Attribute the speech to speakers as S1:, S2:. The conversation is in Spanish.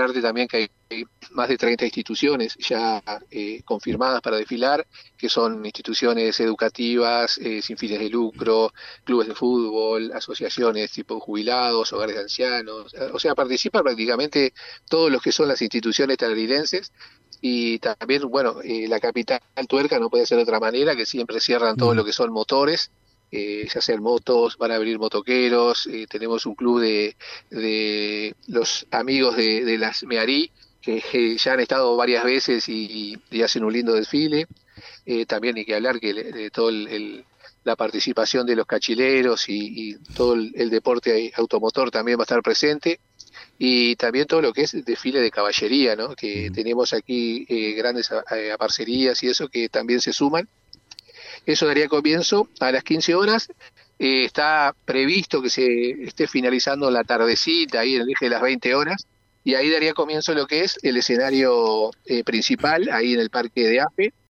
S1: mencionarte también que hay más de 30 instituciones ya confirmadas para desfilar, que son instituciones educativas, sin fines de lucro, clubes de fútbol, asociaciones tipo jubilados, hogares de ancianos, o sea, participan prácticamente todos los que son las instituciones talarirenses. Y también, bueno, la capital tuerca no puede ser de otra manera, que siempre cierran todo
S2: Ujú.
S1: lo que son motores, ya sean motos, van a abrir motoqueros, tenemos un club de los amigos de las Mearí, que ya han estado varias veces y hacen un lindo desfile. También hay que hablar que de todo la participación de los cachileros y todo el deporte automotor también va a estar presente. Y también todo lo que es desfile de caballería, ¿no? Que
S2: Ujú.
S1: tenemos aquí grandes aparcerías y eso que también se suman. Eso daría comienzo a las 15 horas. Está previsto que se esté finalizando la tardecita, ahí en el eje de las 20 horas, y ahí daría comienzo lo que es el escenario principal, ahí en el Parque de AFE.